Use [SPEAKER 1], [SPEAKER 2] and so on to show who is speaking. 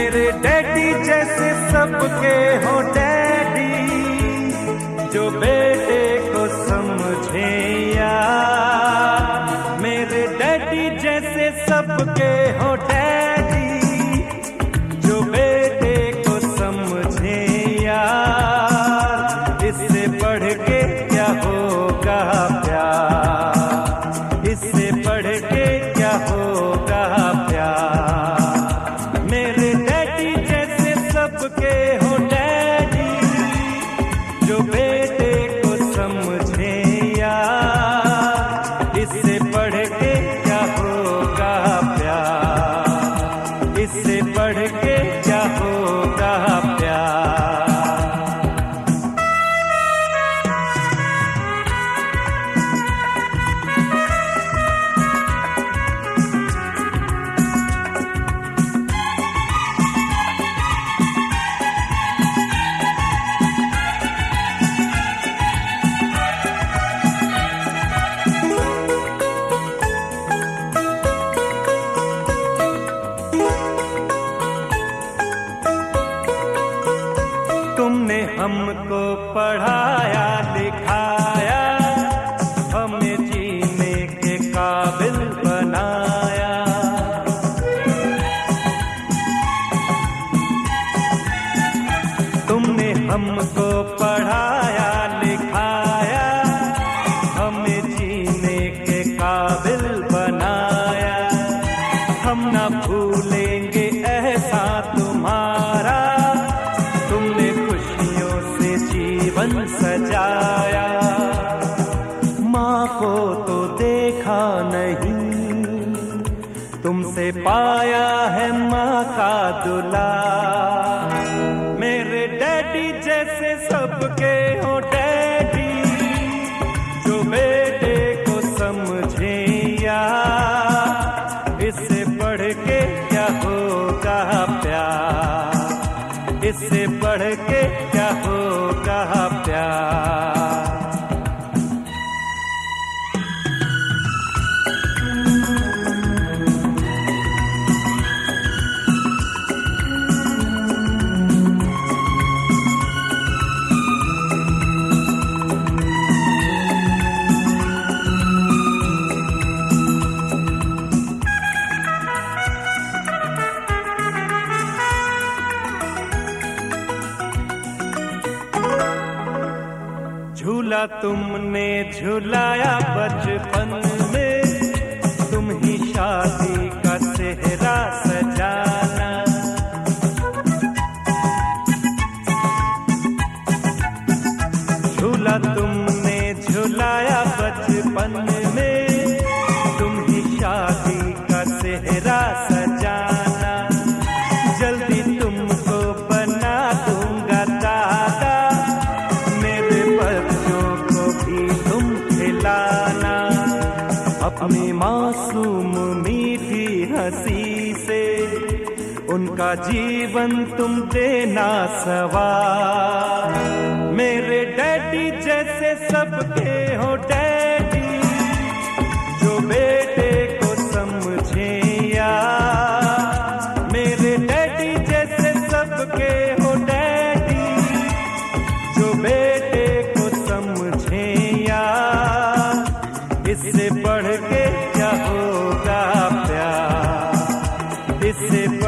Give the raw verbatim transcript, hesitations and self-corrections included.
[SPEAKER 1] मेरे डैडी जैसे सबके हो डैडी, जो बेटे को समझे यार। मेरे डैडी जैसे सबके हो डैडी, जो बेटे को समझे यार। इससे बढ़ के क्या होगा प्यार, इससे बढ़ के क्या होगा प्यार। मेरे डैडी जैसे सबके हो डैडी, जो बेटे को समझे यार। इससे बढ़ के क्या होगा प्यार, इससे बढ़ के क्या होगा प्यार। तुमने हमको पढ़ाया लिखाया, हमें जीने के काबिल बनाया। तुमने हमको पढ़ाया लिखाया, हमें जीने के काबिल बनाया। हम ना भूलेंगे ऐसा तुम्हारा, तुमने खुशियों से जीवन सजाया। माँ को तो देखा नहीं, तुमसे पाया है माँ का दुलार। मेरे डैडी जैसे सबके हो डैडी, जो बेटे को समझे यार। इससे बढ़ के क्या होगा प्यार, इससे बढ़ के क्या होगा प्यार। झूला तुमने झुलाया बचपन में, तुम ही शादी का सेहरा सजाना। झूला तुमने झुलाया बचपन में, तुम ही शादी का सेहरा सजाना। जल्दी तुमको बना दूंगा दादा, मेरे बच्चों को भी तुम खिलाना। अपनी मासूम मीठी हंसी से उनका जीवन तुम देना सवार। मेरे डैडी जैसे सबके हो डैडी, जो बेटे को समझे यार। मेरे डैडी जैसे सबके हो डैडी, जो बेटे को समझे यार। इससे बढ़ के क्या होगा प्यार, इससे